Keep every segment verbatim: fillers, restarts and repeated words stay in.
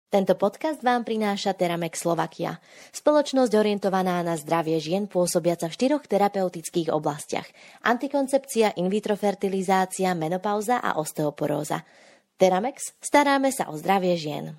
Tento podcast vám prináša Teramex Slovakia, spoločnosť orientovaná na zdravie žien pôsobiaca v štyroch terapeutických oblastiach: antikoncepcia, in vitro fertilizácia, menopauza a osteoporóza. Teramex, staráme sa o zdravie žien.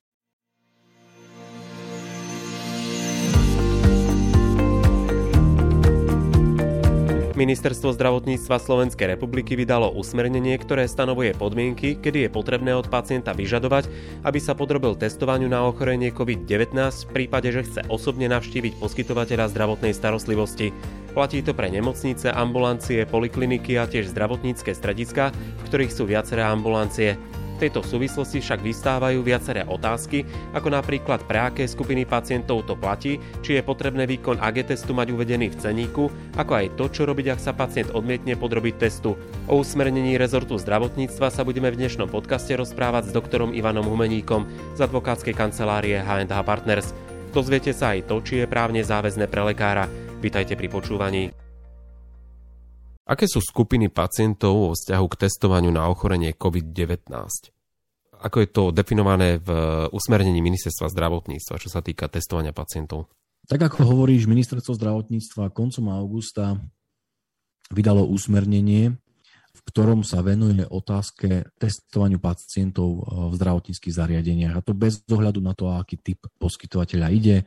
Ministerstvo zdravotníctva Slovenskej republiky vydalo usmernenie, ktoré stanovuje podmienky, kedy je potrebné od pacienta vyžadovať, aby sa podrobil testovaniu na ochorenie covid devätnásť v prípade, že chce osobne navštíviť poskytovateľa zdravotnej starostlivosti. Platí to pre nemocnice, ambulancie, polikliniky a tiež zdravotnícke strediská, v ktorých sú viaceré ambulancie. V tejto súvislosti však vystávajú viaceré otázky, ako napríklad pre aké skupiny pacientov to platí, či je potrebné výkon á gé testu mať uvedený v ceníku, ako aj to, čo robiť, ak sa pacient odmietne podrobiť testu. O usmernení rezortu zdravotníctva sa budeme v dnešnom podcaste rozprávať s doktorom Ivanom Humeníkom z advokátskej kancelárie há end há Partners. Dozviete sa aj to, či je právne záväzné pre lekára. Vitajte pri počúvaní. Aké sú skupiny pacientov vo vzťahu k testovaniu na ochorenie covid devätnásť? Ako je to definované v usmernení Ministerstva zdravotníctva, čo sa týka testovania pacientov? Tak ako hovoríš, Ministerstvo zdravotníctva koncom augusta vydalo usmernenie, v ktorom sa venuje otázke testovaniu pacientov v zdravotníckych zariadeniach. A to bez ohľadu na to, aký typ poskytovateľa ide.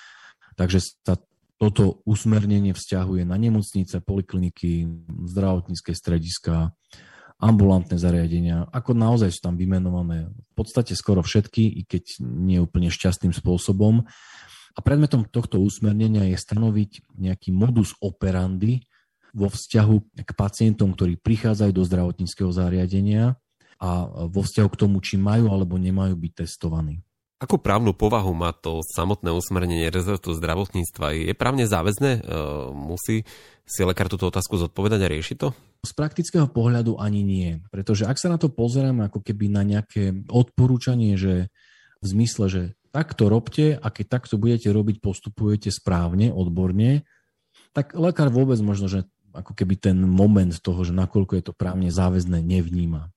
Takže sa toto usmernenie vzťahuje na nemocnice, polikliniky, zdravotnícke strediská, ambulantné zariadenia, ako naozaj sú tam vymenované v podstate skoro všetky, i keď nie úplne šťastným spôsobom. A predmetom tohto usmernenia je stanoviť nejaký modus operandi vo vzťahu k pacientom, ktorí prichádzajú do zdravotníckeho zariadenia a vo vzťahu k tomu, či majú alebo nemajú byť testovaní. Akú právnu povahu má to samotné usmernenie rezortu zdravotníctva? Je právne záväzné? Musí si lekár túto otázku zodpovedať a riešiť to? Z praktického pohľadu ani nie. Pretože ak sa na to pozeráme ako keby na nejaké odporúčanie, že v zmysle, že takto robte a keď takto budete robiť, postupujete správne, odborne, tak lekár vôbec možno, že ako keby ten moment toho, že nakoľko je to právne záväzné, nevníma.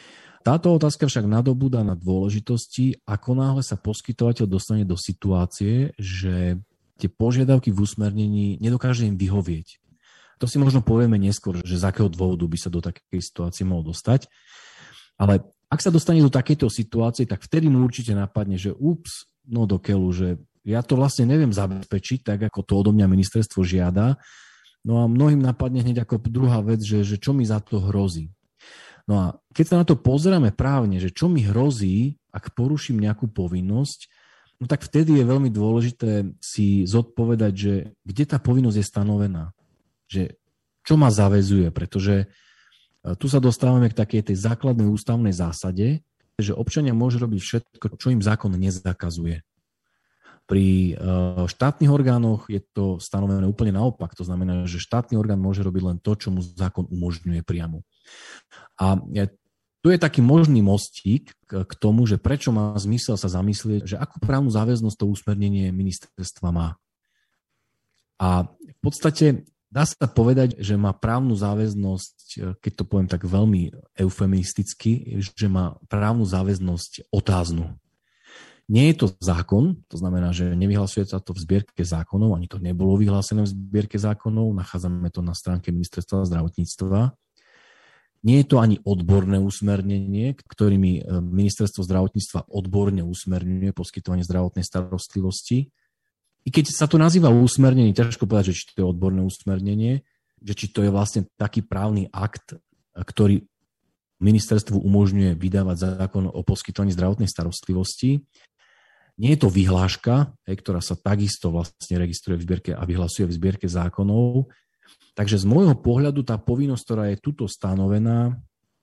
Táto otázka však nadobúda na dôležitosti, ako náhle sa poskytovateľ dostane do situácie, že tie požiadavky v usmernení nedokáže im vyhovieť. To si možno povieme neskôr, že z akého dôvodu by sa do takej situácie mohol dostať. Ale ak sa dostane do takejto situácie, tak vtedy mu určite napadne, že ups, no do keľu, že ja to vlastne neviem zabezpečiť, tak ako to odo mňa ministerstvo žiada. No a mnohým napadne hneď ako druhá vec, že, že čo mi za to hrozí. No a keď sa na to pozeráme právne, že čo mi hrozí, ak poruším nejakú povinnosť, no tak vtedy je veľmi dôležité si zodpovedať, že kde tá povinnosť je stanovená. Že čo ma zaväzuje, pretože tu sa dostávame k takej tej základnej ústavnej zásade, že občania môžu robiť všetko, čo im zákon nezakazuje. Pri štátnych orgánoch je to stanovené úplne naopak. To znamená, že štátny orgán môže robiť len to, čo mu zákon umožňuje priamo. A tu je taký možný mostík k tomu, že prečo má zmysel sa zamyslieť, že akú právnu záväznosť to usmernenie ministerstva má. A v podstate dá sa povedať, že má právnu záväznosť, keď to poviem tak veľmi eufemisticky, že má právnu záväznosť otáznu. Nie je to zákon, to znamená, že nevyhlasuje sa to v zbierke zákonov, ani to nebolo vyhlásené v zbierke zákonov, nachádzame to na stránke Ministerstva zdravotníctva. Nie je to ani odborné usmernenie, ktorými Ministerstvo zdravotníctva odborne usmerňuje poskytovanie zdravotnej starostlivosti. I keď sa to nazýva usmernenie, ťažko povedať, že či to je odborné usmernenie, že či to je vlastne taký právny akt, ktorý ministerstvu umožňuje vydávať zákon o poskytovaní zdravotnej starostlivosti. Nie je to vyhláška, ktorá sa takisto vlastne registruje v zbierke a vyhlasuje v zbierke zákonov. Takže z môjho pohľadu tá povinnosť, ktorá je tuto stanovená,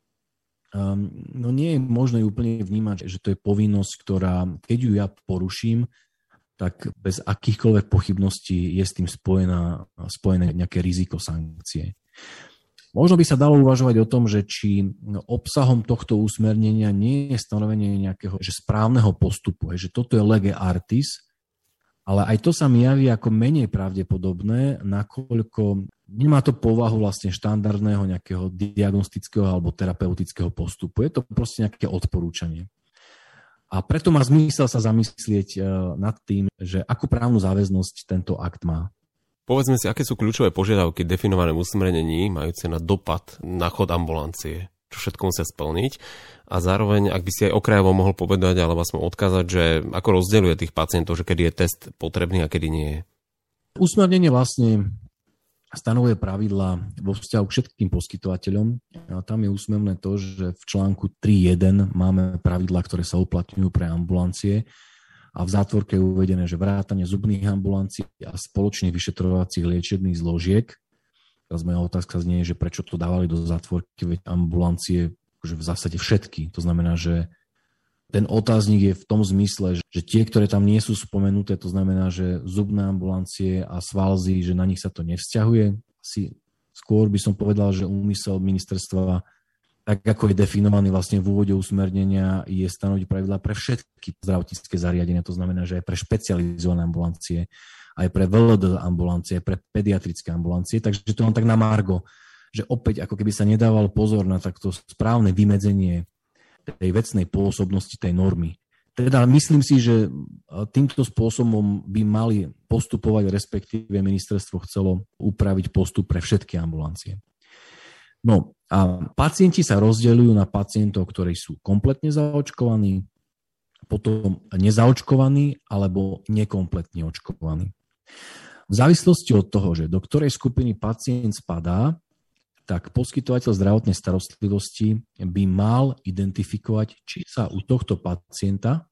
no nie je možné úplne vnímať, že to je povinnosť, ktorá, keď ju ja poruším, tak bez akýchkoľvek pochybností je s tým spojená, spojené nejaké riziko sankcie. Možno by sa dalo uvažovať o tom, že či obsahom tohto usmernenia nie je stanovenie nejakého že správneho postupu, že toto je lege artis, ale aj to sa mi javí ako menej pravdepodobné, nakoľko nemá to povahu vlastne štandardného nejakého diagnostického alebo terapeutického postupu. Je to proste nejaké odporúčanie. A preto má zmysel sa zamyslieť nad tým, že akú právnu záväznosť tento akt má. Povedzme si, aké sú kľúčové požiadavky definované v usmernení majúce na dopad na chod ambulancie. Čo všetko musia splniť. A zároveň, ak by si aj okrajovo mohol povedať, alebo aspoň odkázať, že ako rozdeľuje tých pacientov, že kedy je test potrebný a kedy nie je. Usmernenie vlastne stanovuje pravidlá vo vzťahu k všetkým poskytovateľom. A tam je úsmevné to, že v článku tri bodka jeden máme pravidlá, ktoré sa uplatňujú pre ambulancie a v zátvorke je uvedené, že vrátane zubných ambulancií a spoločných vyšetrovacích liečebných zložiek. Teraz moja otázka znie, že prečo to dávali do zátvorky, veď ambulancie že v zásade všetky. To znamená, že ten otáznik je v tom zmysle, že tie, ktoré tam nie sú spomenuté, to znamená, že zubné ambulancie a svalzy, že na nich sa to nevzťahuje. Asi skôr by som povedal, že úmysel ministerstva, tak ako je definovaný vlastne v úvode usmernenia, je stanoviť pravidlá pre všetky zdravotnícke zariadenia. To znamená, že aj pre špecializované ambulancie, aj pre vé el dé ambulancie, aj pre pediatrické ambulancie. Takže to len tak na margo, že opäť ako keby sa nedával pozor na takto správne vymedzenie tej vecnej pôsobnosti tej normy. Teda myslím si, že týmto spôsobom by mali postupovať, respektíve ministerstvo chcelo upraviť postup pre všetky ambulancie. No a pacienti sa rozdeľujú na pacientov, ktorí sú kompletne zaočkovaní, potom nezaočkovaní alebo nekompletne očkovaní. V závislosti od toho, že do ktorej skupiny pacient spadá, tak poskytovateľ zdravotnej starostlivosti by mal identifikovať, či sa u tohto pacienta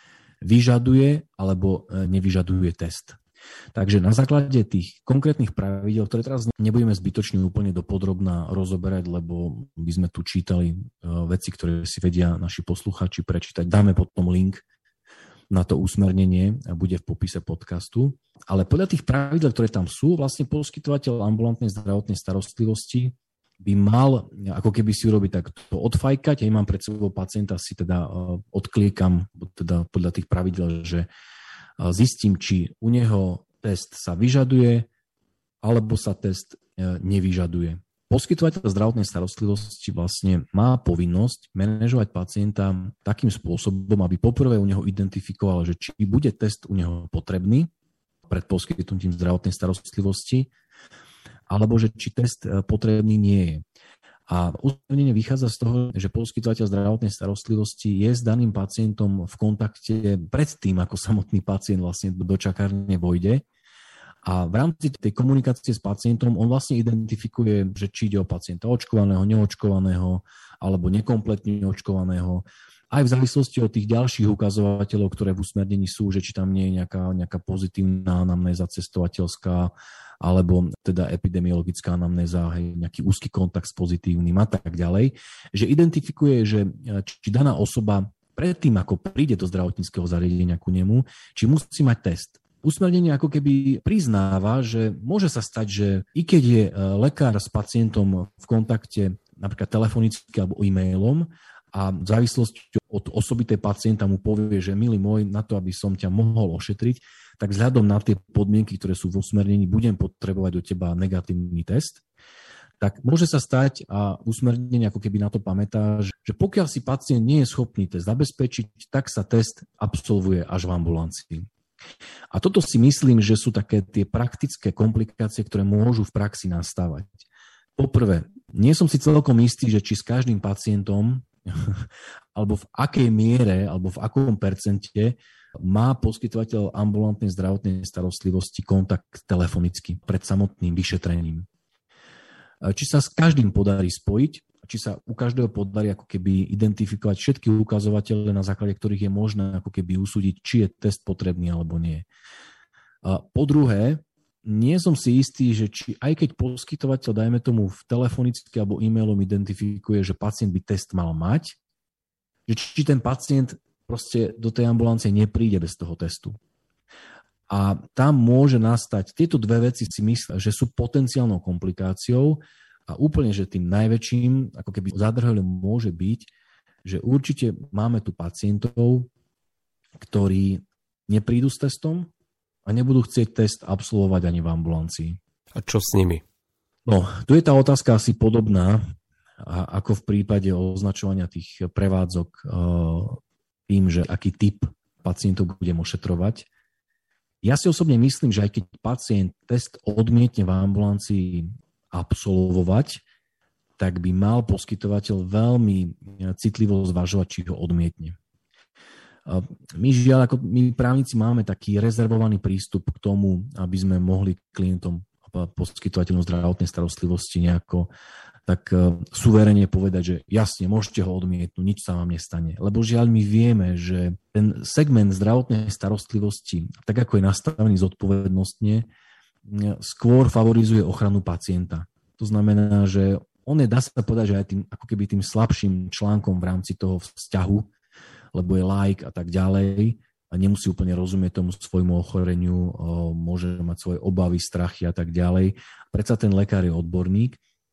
vyžaduje alebo nevyžaduje test. Takže na základe tých konkrétnych pravidel, ktoré teraz nebudeme zbytočne úplne dopodrobná rozoberať, lebo by sme tu čítali veci, ktoré si vedia naši poslucháči prečítať. Dáme potom link na to usmernenie a bude v popise podcastu. Ale podľa tých pravidel, ktoré tam sú, vlastne poskytovateľ ambulantnej zdravotnej starostlivosti by mal ako keby si urobiť takto odfajkať. Ja mám pred sebou pacienta, si teda odkliekam teda podľa tých pravidel, že zistím, či u neho test sa vyžaduje alebo sa test nevyžaduje. Poskytovateľ zdravotnej starostlivosti vlastne má povinnosť manažovať pacienta takým spôsobom, aby poprvé u neho identifikoval, že či bude test u neho potrebný pred poskytnutím zdravotnej starostlivosti, alebo že či test potrebný nie je. A usmernenie vychádza z toho, že poskytovateľ zdravotnej starostlivosti je s daným pacientom v kontakte predtým, ako samotný pacient vlastne do čakárne vojde. A v rámci tej komunikácie s pacientom on vlastne identifikuje, že či ide o pacienta očkovaného, neočkovaného alebo nekompletne očkovaného. Aj v závislosti od tých ďalších ukazovateľov, ktoré v usmernení sú, že či tam nie je nejaká, nejaká pozitívna anamnéza cestovateľská alebo teda epidemiologická anamnéza, hej, nejaký úzky kontakt s pozitívnym a tak ďalej, že identifikuje, že či daná osoba predtým, ako príde do zdravotníckeho zariadenia ku nemu, či musí mať test. Usmernenie ako keby priznáva, že môže sa stať, že i keď je lekár s pacientom v kontakte napríklad telefonicky alebo e-mailom a v závislosti od osobitej pacienta mu povie, že milý môj, na to, aby som ťa mohol ošetriť, tak vzhľadom na tie podmienky, ktoré sú v usmernení, budem potrebovať do teba negatívny test, tak môže sa stať, a usmernenie ako keby na to pamätá, že pokiaľ si pacient nie je schopný test zabezpečiť, tak sa test absolvuje až v ambulancii. A toto si myslím, že sú také tie praktické komplikácie, ktoré môžu v praxi nastávať. Poprvé, nie som si celkom istý, že či s každým pacientom alebo v akej miere, alebo v akom percente má poskytovateľ ambulantnej zdravotnej starostlivosti kontakt telefonicky pred samotným vyšetrením. Či sa s každým podarí spojiť, či sa u každého podarí ako keby identifikovať všetky ukazovatele, na základe ktorých je možné ako keby usúdiť, či je test potrebný alebo nie. A po druhé, nie som si istý, že či aj keď poskytovateľ, dajme tomu v telefonicky alebo e-mailom identifikuje, že pacient by test mal mať, že či ten pacient proste do tej ambulancie nepríde bez toho testu. A tam môže nastať, tieto dve veci si myslím, že sú potenciálnou komplikáciou a úplne, že tým najväčším, ako keby zádrhelom môže byť, že určite máme tu pacientov, ktorí neprídu s testom a nebudú chcieť test absolvovať ani v ambulancii. A čo s nimi? No, tu je tá otázka asi podobná, ako v prípade označovania tých prevádzok tým, že aký typ pacientov budem ošetrovať. Ja si osobne myslím, že aj keď pacient test odmietne v ambulancii absolvovať, tak by mal poskytovateľ veľmi citlivo zvažovať, či ho odmietne. My žiaľ, ako my právnici máme taký rezervovaný prístup k tomu, aby sme mohli klientom a poskytovateľom zdravotnej starostlivosti nejako tak suverene povedať, že jasne, môžete ho odmietnúť, nič sa vám nestane. Lebo žiaľ, my vieme, že ten segment zdravotnej starostlivosti, tak ako je nastavený zodpovednostne, skôr favorizuje ochranu pacienta. To znamená, že on je, dá sa povedať, že aj tým, ako keby tým slabším článkom v rámci toho vzťahu, lebo je laik a tak ďalej a nemusí úplne rozumieť tomu svojmu ochoreniu, môže mať svoje obavy, strachy a tak ďalej. Predsa ten lekár je odborník.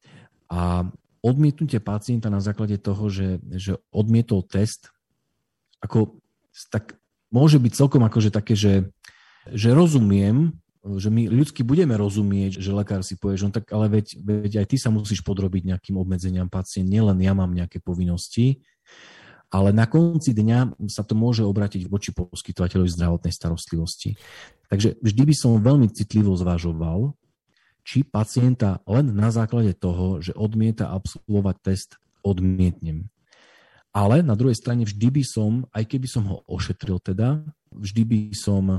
A odmietnutie pacienta na základe toho, že, že odmietol test, ako, tak môže byť celkom akože také, že, že rozumiem, že my ľudsky budeme rozumieť, že lekár si povie, že on tak, ale veď, veď aj ty sa musíš podrobiť nejakým obmedzeniam pacient, nielen ja mám nejaké povinnosti, ale na konci dňa sa to môže obrátiť voči poskytovateľovi zdravotnej starostlivosti. Takže vždy by som veľmi citlivo zvažoval, či pacienta len na základe toho, že odmieta absolvovať test, odmietnem. Ale na druhej strane vždy by som, aj keby som ho ošetril teda, vždy by som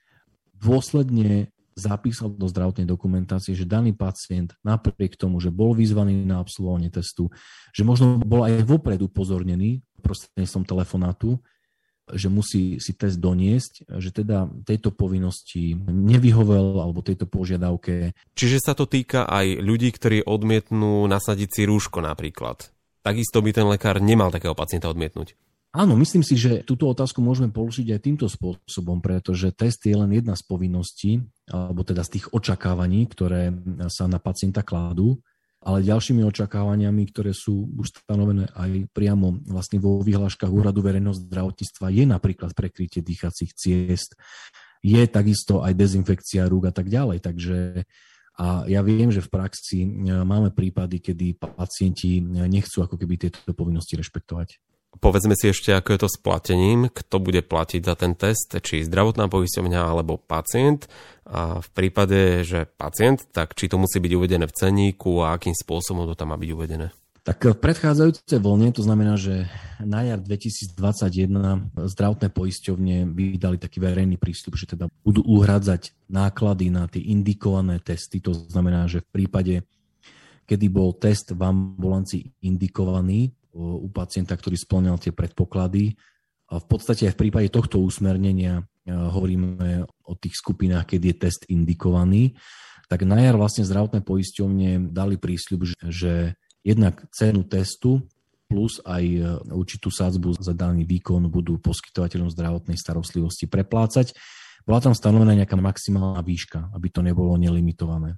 dôsledne zapísal do zdravotnej dokumentácie, že daný pacient napriek tomu, že bol vyzvaný na absolvovanie testu, že možno bol aj vopred upozornený prostredníctvom telefonátu, že musí si test doniesť, že teda tejto povinnosti nevyhovel alebo tejto požiadavke. Čiže sa to týka aj ľudí, ktorí odmietnú nasadiť si rúško napríklad. Takisto by ten lekár nemal takého pacienta odmietnúť. Áno, myslím si, že túto otázku môžeme položiť aj týmto spôsobom, pretože test je len jedna z povinností, alebo teda z tých očakávaní, ktoré sa na pacienta kladú, ale ďalšími očakávaniami, ktoré sú už stanovené aj priamo vlastne vo vyhláškach Úradu verejného zdravotníctva, je napríklad prekrytie dýchacích ciest, je takisto aj dezinfekcia rúk a tak ďalej. Takže a ja viem, že v praxi máme prípady, kedy pacienti nechcú ako keby tieto povinnosti rešpektovať. Povedzme si ešte, ako je to s platením, kto bude platiť za ten test, či zdravotná poisťovňa alebo pacient. A v prípade, že pacient, tak či to musí byť uvedené v cenníku a akým spôsobom to tam má byť uvedené? Tak v predchádzajúcej vlne, to znamená, že na jar dvetisícdvadsaťjeden zdravotné poisťovne vydali taký verejný prístup, že teda budú uhradzať náklady na tie indikované testy. To znamená, že v prípade, kedy bol test v ambulancii indikovaný u pacienta, ktorý spĺňal tie predpoklady. A v podstate aj v prípade tohto usmernenia hovoríme o tých skupinách, keď je test indikovaný. Tak na jar vlastne zdravotné poisťovne dali prísľub, že jednak cenu testu plus aj určitú sadzbu za daný výkon budú poskytovateľom zdravotnej starostlivosti preplácať. Bola tam stanovená nejaká maximálna výška, aby to nebolo nelimitované.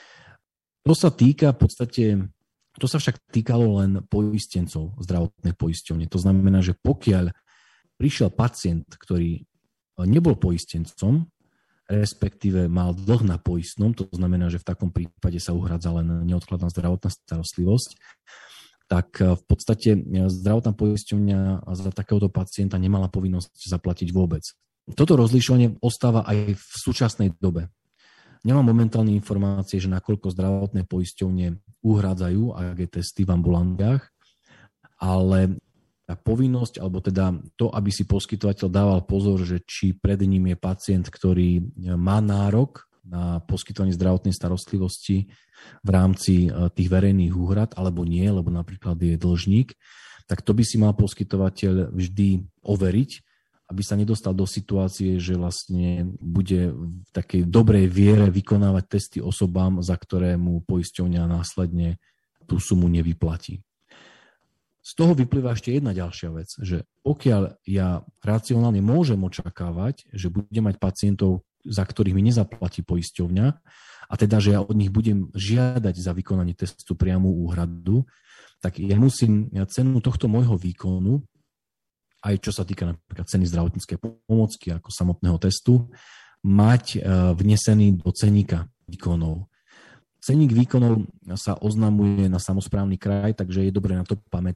To sa týka v podstate To sa však týkalo len poistencov zdravotnej poisťovne. To znamená, že pokiaľ prišiel pacient, ktorý nebol poistencom, respektíve mal dlh na poistnom, to znamená, že v takom prípade sa uhradza len neodkladná zdravotná starostlivosť, tak v podstate zdravotná poisťovňa za takéhoto pacienta nemala povinnosť zaplatiť vôbec. Toto rozlišovanie ostáva aj v súčasnej dobe. Nemám momentálne informácie, že nakoľko zdravotné poisťovne uhrádzajú á gé testy v ambulanciách, ale tá povinnosť, alebo teda to, aby si poskytovateľ dával pozor, že či pred ním je pacient, ktorý má nárok na poskytovanie zdravotnej starostlivosti v rámci tých verejných úhrad, alebo nie, lebo napríklad je dlžník, tak to by si mal poskytovateľ vždy overiť, aby sa nedostal do situácie, že vlastne bude v takej dobrej viere vykonávať testy osobám, za ktoré mu poisťovňa následne tú sumu nevyplatí. Z toho vyplýva ešte jedna ďalšia vec, že pokiaľ ja racionálne môžem očakávať, že budem mať pacientov, za ktorých mi nezaplatí poisťovňa, a teda, že ja od nich budem žiadať za vykonanie testu priamu úhradu, tak ja musím cenu tohto môjho výkonu, aj čo sa týka napríklad ceny zdravotníckej pomocky ako samotného testu, mať vnesený do cenníka výkonov. Cenník výkonov sa oznamuje na samosprávny kraj, takže je dobré na to pamätať.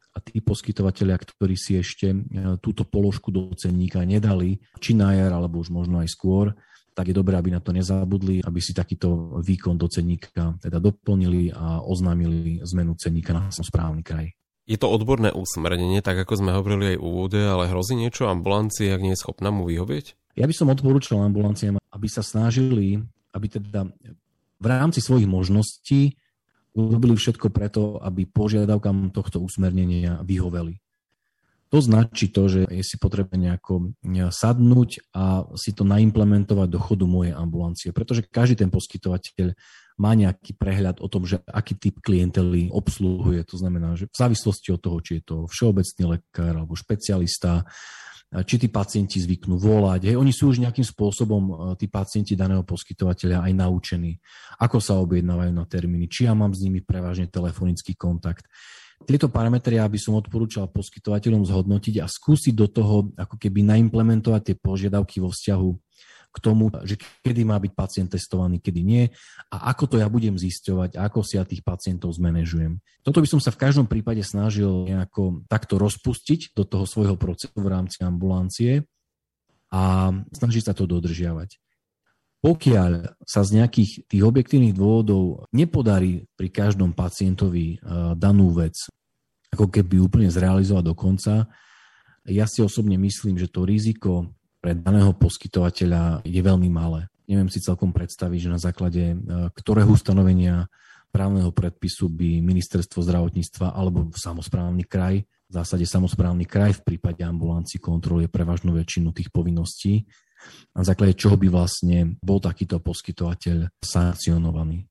a tí poskytovatelia, ktorí si ešte túto položku do cenníka nedali, či na jar, alebo už možno aj skôr, tak je dobré, aby na to nezabudli, aby si takýto výkon do cenníka teda doplnili a oznámili zmenu cenníka na samosprávny kraj. Je to odborné usmernenie, tak ako sme hovorili aj v úvode, ale hrozí niečo ambulancii, ak nie je schopná mu vyhovieť? Ja by som odporúčal ambulanciám, aby sa snažili, aby teda v rámci svojich možností urobili všetko preto, aby požiadavkám tohto usmernenia vyhoveli. To značí to, že je si potrebné nejako sadnúť a si to naimplementovať do chodu mojej ambulancie, pretože každý ten poskytovateľ má nejaký prehľad o tom, že aký typ klientely obsluhuje. To znamená, že v závislosti od toho, či je to všeobecný lekár alebo špecialista, či tí pacienti zvyknú volať. Hej, oni sú už nejakým spôsobom, tí pacienti daného poskytovateľa, aj naučení, ako sa objednávajú na termíny, či ja mám s nimi prevažne telefonický kontakt. Tieto parametre ja by som odporúčal poskytovateľom zhodnotiť a skúsiť do toho ako keby naimplementovať tie požiadavky vo vzťahu k tomu, že kedy má byť pacient testovaný, kedy nie a ako to ja budem zisťovať a ako si ja tých pacientov zmanéžujem. Toto by som sa v každom prípade snažil nejako takto rozpustiť do toho svojho procesu v rámci ambulancie a snažiť sa to dodržiavať. Pokiaľ sa z nejakých tých objektívnych dôvodov nepodarí pri každom pacientovi danú vec ako keby úplne zrealizovať do konca, ja si osobne myslím, že to riziko pre daného poskytovateľa je veľmi malé. Neviem si celkom predstaviť, že na základe ktorého ustanovenia právneho predpisu by ministerstvo zdravotníctva alebo samosprávny kraj, v zásade samosprávny kraj v prípade ambulancií kontroluje prevažnú väčšinu tých povinností, na základe čoho by vlastne bol takýto poskytovateľ sankcionovaný.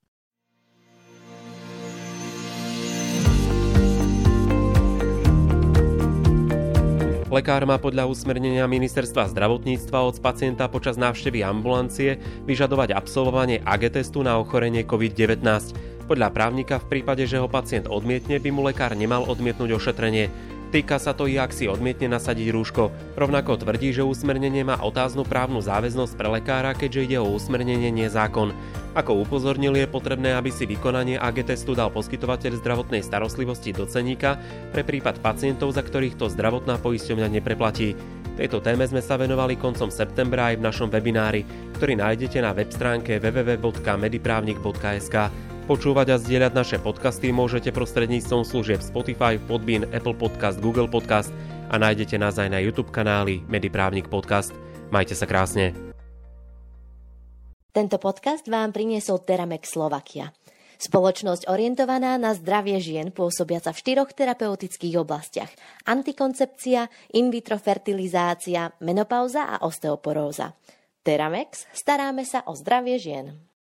Lekár má podľa usmernenia ministerstva zdravotníctva od pacienta počas návštevy ambulancie vyžadovať absolvovanie á gé testu na ochorenie covid devätnásť. Podľa právnika v prípade, že ho pacient odmietne, by mu lekár nemal odmietnúť ošetrenie. Týka sa to i ak si odmietne nasadiť rúško. Rovnako tvrdí, že usmernenie má otáznu právnu záväznosť pre lekára, keďže ide o usmernenie, nie zákon. Ako upozornil, je potrebné, aby si vykonanie á gé testu dal poskytovateľ zdravotnej starostlivosti do cenníka pre prípad pacientov, za ktorých to zdravotná poisťovňa nepreplatí. Tejto téme sme sa venovali koncom septembra aj v našom webinári, ktorý nájdete na web stránke w w w bodka mediprávnik bodka es ka. Počúvať a zdieľať naše podcasty môžete prostredníctvom služieb Spotify, Podbean, Apple Podcast, Google Podcast a nájdete nás aj na YouTube kanáli Mediprávnik Podcast. Majte sa krásne. Tento podcast vám priniesol Teramex Slovakia. Spoločnosť orientovaná na zdravie žien pôsobiaca v štyroch terapeutických oblastiach: antikoncepcia, in vitro fertilizácia, menopauza a osteoporóza. Teramex, staráme sa o zdravie žien.